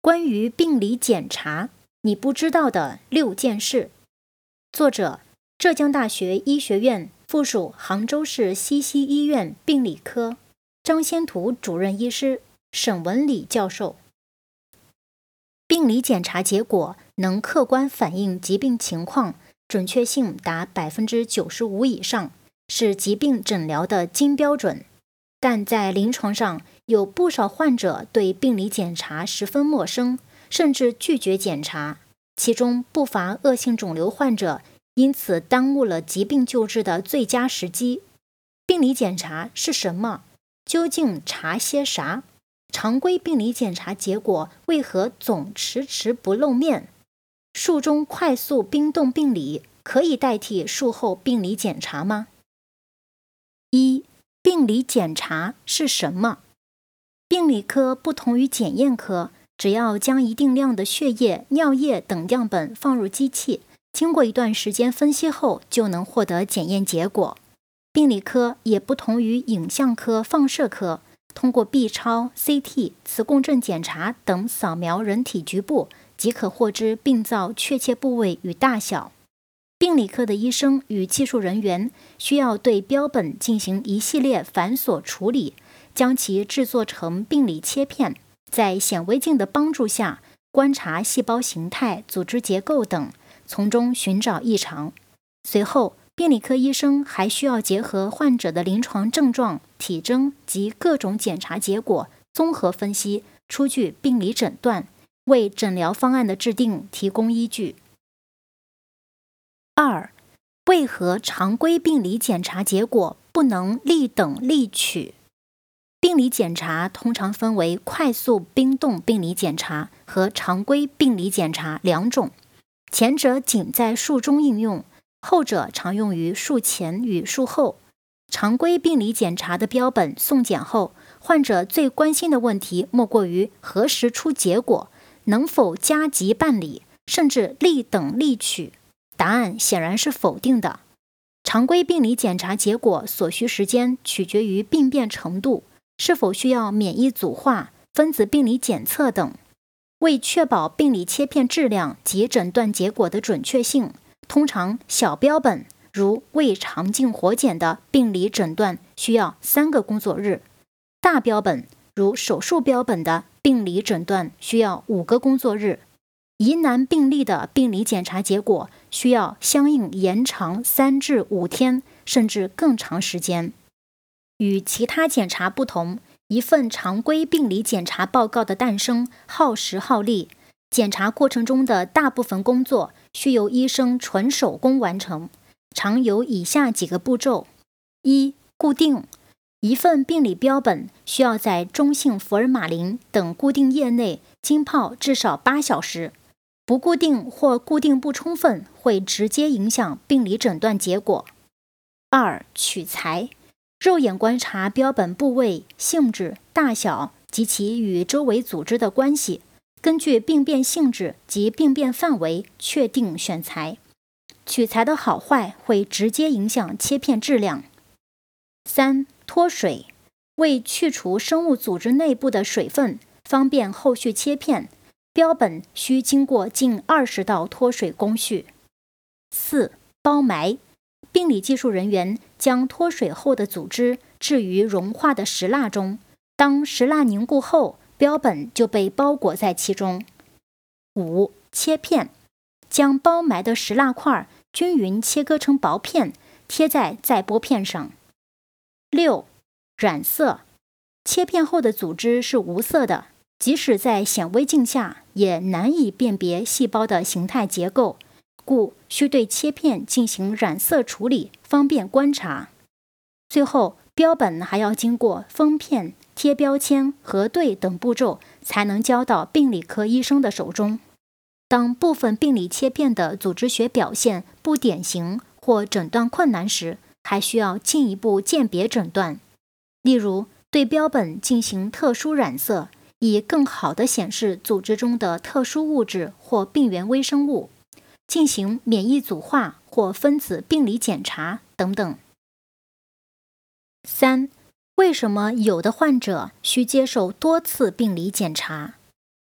关于病理检查，你不知道的6件事。作者：浙江大学医学院附属杭州市西溪医院病理科，张先图主任医师，沈文礼教授。病理检查结果能客观反映疾病情况，准确性达95%以上，是疾病诊疗的金标准。但在临床上，有不少患者对病理检查十分陌生，甚至拒绝检查，其中不乏恶性肿瘤患者，因此耽误了疾病救治的最佳时机。病理检查是什么？究竟查些啥？常规病理检查结果为何总迟迟不露面？术中快速冰冻病理可以代替术后病理检查吗？1. 病理检查是什么？病理科不同于检验科，只要将一定量的血液、尿液等样本放入机器，经过一段时间分析后，就能获得检验结果。病理科也不同于影像科、放射科，通过 B 超、CT、磁共振检查等扫描人体局部，即可获知病灶确切部位与大小。病理科的医生与技术人员需要对标本进行一系列繁琐处理，将其制作成病理切片，在显微镜的帮助下观察细胞形态、组织结构等，从中寻找异常。随后，病理科医生还需要结合患者的临床症状、体征及各种检查结果，综合分析，出具病理诊断，为诊疗方案的制定提供依据。2. 为何常规病理检查结果不能立等立取？病理检查通常分为快速冰冻病理检查和常规病理检查2种，前者仅在术中应用，后者常用于术前与术后。常规病理检查的标本送检后，患者最关心的问题莫过于何时出结果，能否加急办理，甚至立等立取。答案显然是否定的。常规病理检查结果所需时间取决于病变程度，是否需要免疫组化、分子病理检测等。为确保病理切片质量及诊断结果的准确性，通常小标本如胃肠镜活检的病理诊断需要3个工作日，大标本如手术标本的病理诊断需要5个工作日。疑难病例的病理检查结果需要相应延长3至5天，甚至更长时间。与其他检查不同，一份常规病理检查报告的诞生耗时耗力，检查过程中的大部分工作需由医生纯手工完成，常有以下几个步骤。1. 固定。一份病理标本需要在中性福尔马林等固定液内浸泡至少8小时，不固定或固定不充分会直接影响病理诊断结果。2. 取材。肉眼观察标本部位、性质、大小及其与周围组织的关系，根据病变性质及病变范围确定选材。取材的好坏会直接影响切片质量。3. 脱水。为去除生物组织内部的水分，方便后续切片，标本需经过近20道脱水工序。4. 包埋。病理技术人员将脱水后的组织置于融化的石蜡中，当石蜡凝固后，标本就被包裹在其中。5. 切片。将包埋的石蜡块均匀切割成薄片，贴在载玻片上。6. 染色。切片后的组织是无色的，即使在显微镜下也难以辨别细胞的形态结构，故需对切片进行染色处理，方便观察。最后，标本还要经过封片、贴标签、核对等步骤，才能交到病理科医生的手中。当部分病理切片的组织学表现不典型或诊断困难时，还需要进一步鉴别诊断。例如，对标本进行特殊染色，以更好地显示组织中的特殊物质或病原微生物，进行免疫组化或分子病理检查等等。3. 为什么有的患者需接受多次病理检查？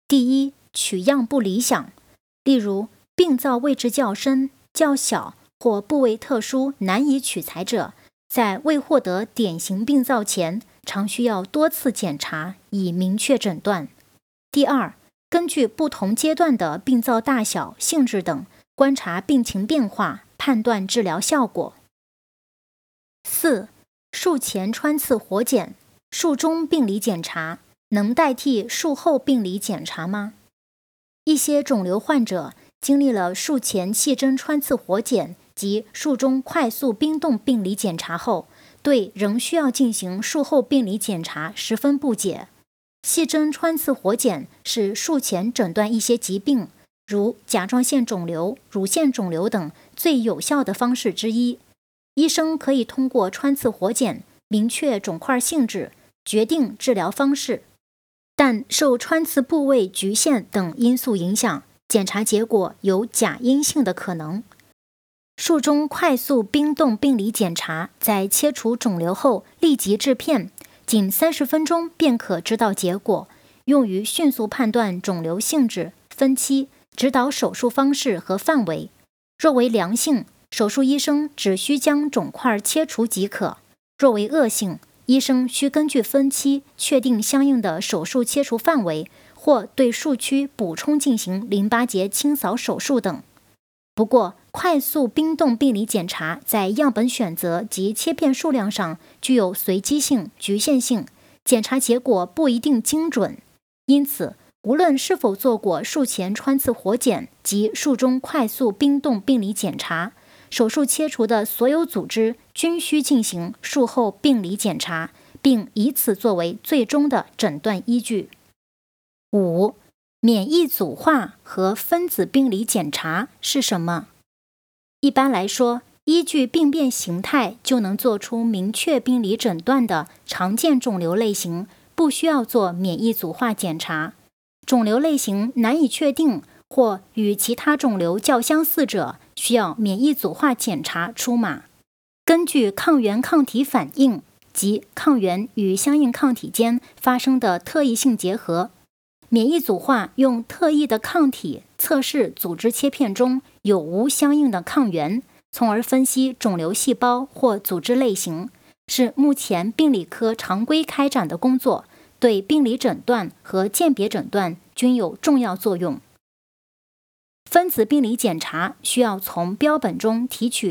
第一，取样不理想，例如病灶位置较深、较小或部位特殊难以取材者，在未获得典型病灶前，常需要多次检查以明确诊断。第二，根据不同阶段的病灶大小、性质等，观察病情变化，判断治疗效果。4. 术前穿刺活检、术中病理检查能代替术后病理检查吗？一些肿瘤患者经历了术前细针穿刺活检及术中快速冰冻病理检查后，对仍需要进行术后病理检查十分不解。细针穿刺活检是术前诊断一些疾病，如甲状腺肿瘤、乳腺肿瘤等最有效的方式之一。医生可以通过穿刺活检明确肿块性质，决定治疗方式，但受穿刺部位局限等因素影响，检查结果有假阴性的可能。术中快速冰冻病理检查在切除肿瘤后立即制片，仅30分钟便可知道结果，用于迅速判断肿瘤性质、分期，指导手术方式和范围。若为良性，手术医生只需将肿块切除即可；若为恶性，医生需根据分期确定相应的手术切除范围，或对术区补充进行淋巴结清扫手术等。不过，快速冰冻病理检查在样本选择及切片数量上具有随机性、局限性，检查结果不一定精准。因此，无论是否做过术前穿刺活检及术中快速冰冻病理检查，手术切除的所有组织均需进行术后病理检查，并以此作为最终的诊断依据。5. 免疫组化和分子病理检查是什么？一般来说，依据病变形态就能做出明确病理诊断的常见肿瘤类型，不需要做免疫组化检查。肿瘤类型难以确定或与其他肿瘤较相似者，需要免疫组化检查出马。根据抗原抗体反应及抗原与相应抗体间发生的特异性结合，免疫组化用特异的抗体测试组织切片中有无相应的抗原，从而分析肿瘤细胞或组织类型，是目前病理科常规开展的工作，对病理诊断和鉴别诊断均有重要作用。分子病理检查需要从标本中提取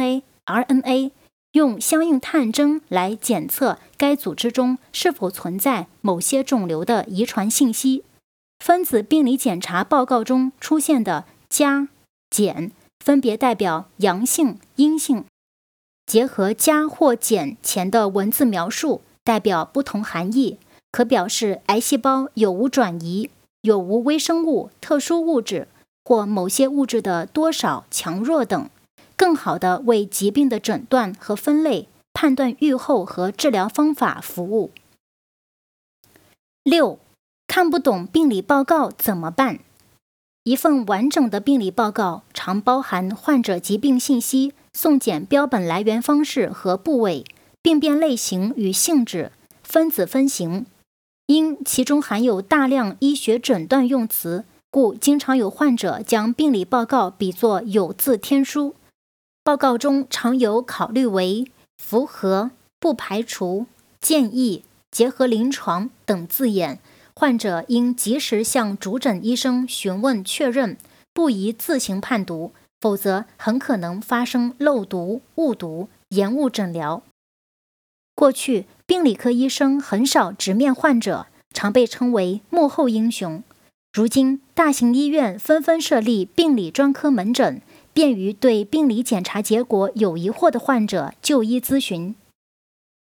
DNA、RNA， 用相应探针来检测该组织中是否存在某些肿瘤的遗传信息。分子病理检查报告中出现的加、减分别代表阳性、阴性。结合加或减前的文字描述，代表不同含义，可表示癌细胞有无转移、有无微生物、特殊物质或某些物质的多少、强弱等，更好地为疾病的诊断和分类、判断预后和治疗方法服务。6. 看不懂病理报告怎么办？一份完整的病理报告常包含患者疾病信息、送检标本来源方式和部位、病变类型与性质、分子分型。因其中含有大量医学诊断用词，故经常有患者将病理报告比作有字天书。报告中常有考虑为、符合、不排除、建议、结合临床等字眼，患者应及时向主诊医生询问确认，不宜自行判读，否则很可能发生漏读、误读、延误诊疗。过去，病理科医生很少直面患者，常被称为幕后英雄。如今，大型医院纷纷设立病理专科门诊，便于对病理检查结果有疑惑的患者就医咨询。